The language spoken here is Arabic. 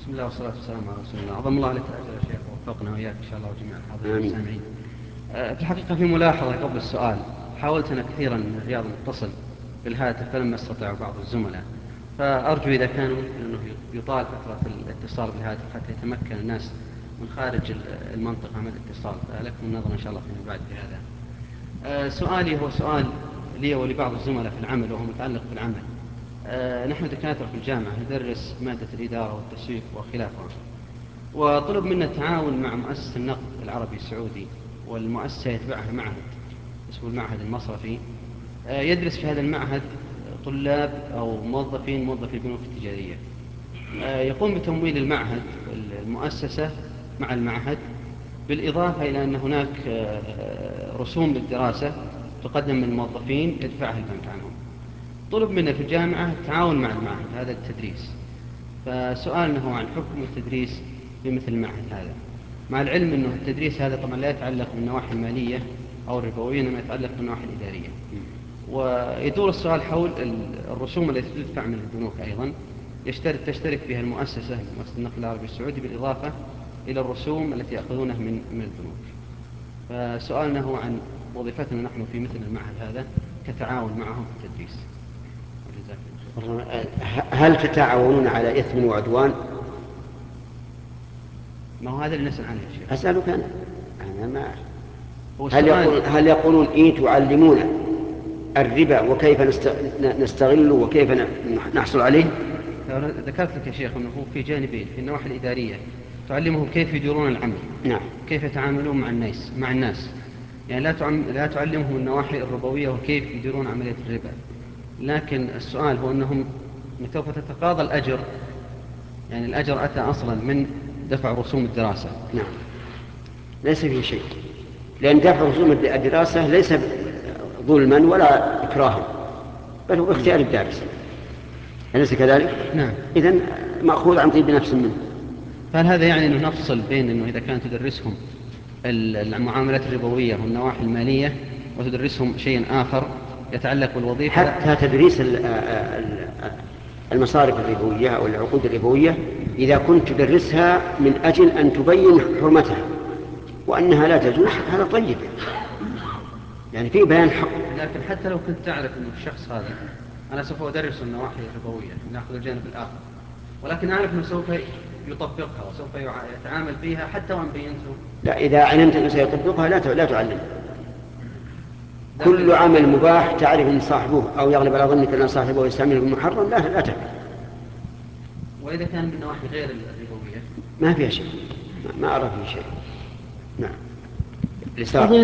بسم الله والصلاة والسلام على رسول الله. عظم الله لك الأجر يا شيخ، ووفقنا وإياك إن شاء الله وجميع الحاضرين والسامعين. في الحقيقة في ملاحظة قبل السؤال، حاولت أنا كثيرا من الرياض متصل بالهاتف فلم يستطع بعض الزملاء، فأرجو إذا كان ممكن أنه يطال فترة الاتصال بالهاتف حتى يتمكن الناس من خارج المنطقة من الاتصال، فلكم النظر إن شاء الله فيما بعد في هذا. سؤالي هو سؤال لي ولبعض الزملاء في العمل وهو متعلق بالعمل. نحن دكاترة في الجامعة ندرس مادة الإدارة والتسويق وخلافها، وطلب منا التعاون مع مؤسسة النقد العربي السعودي، والمؤسسة يتبعها معهد اسمه المعهد المصرفي. يدرس في هذا المعهد طلاب أو موظفي البنوك التجارية. يقوم بتمويل المعهد المؤسسة مع المعهد، بالإضافة إلى أن هناك رسوم للدراسة تقدم من الموظفين يدفعها البنك عنهم. طلب منا في الجامعة التعاون مع المعهد هذا التدريس، فسؤالنا هو عن حكم التدريس في مثل المعهد هذا، مع العلم أنه التدريس هذا طبعا لا يتعلق بالنواحي المالية أو الربوية، إنما يتعلق بالنواحي الإدارية. ويدور السؤال حول الرسوم التي تدفع من البنوك أيضا تشترك بها مؤسسة النقد العربي السعودي، بالإضافة إلى الرسوم التي يأخذونها من البنوك. فسؤالنا هو عن وظيفتنا نحن في مثل المعهد هذا كتعاون معهم في التدريس. هل تتعاونون على إثم وعدوان؟ ما هو هذا اللي نسأل عنه يا شيخ. أسألك أنا ما هل يقولون تعلمون الربا وكيف نستغله وكيف نحصل عليه؟ ذكرت لك يا شيخ أنه هو في جانبين، في النواحي الإدارية تعلمهم كيف يديرون العمل، نعم، كيف يتعاملون مع الناس، يعني لا تعلمهم النواحي الربوية وكيف يديرون عملية الربا. لكن السؤال هو أنهم سوف تتقاضى الأجر، يعني الأجر أتى أصلا من دفع رسوم الدراسة. نعم، ليس فيه شيء، لأن دفع رسوم الدراسة ليس ظلما ولا إكراها، بل هو باختيار الدارس، أليس كذلك؟ نعم. إذن مأخوذ عن طيب نفس منه. فهل هذا يعني أنه نفصل بين أنه إذا كانت تدرسهم المعاملات الربوية والنواحي المالية وتدرسهم شيء آخر يتعلق بالوظيفة؟ حتى تدريس المصارف الربوية أو العقود الربوية إذا كنت تدرسها من أجل أن تبين حرمتها وأنها لا تجوز، هذا طيب، يعني في بيان حق. لكن حتى لو كنت تعرف أن الشخص هذا أنا سوف أدرس النواحي الربوية، نأخذ الجانب الآخر، ولكن أعرف أنه سوف يطبقها وسوف يتعامل فيها حتى وأن بينته. لا، إذا علمت أنه سيطبقها لا تعلم. كل عمل مباح تعرف أن صاحبه أو يغلب على ظنك أن صاحبه يستعمله بالمحرم لا تعمل. وإذا كان من نواحي غير الربوية ما فيها شيء، ما أرى فيه شيء. نعم.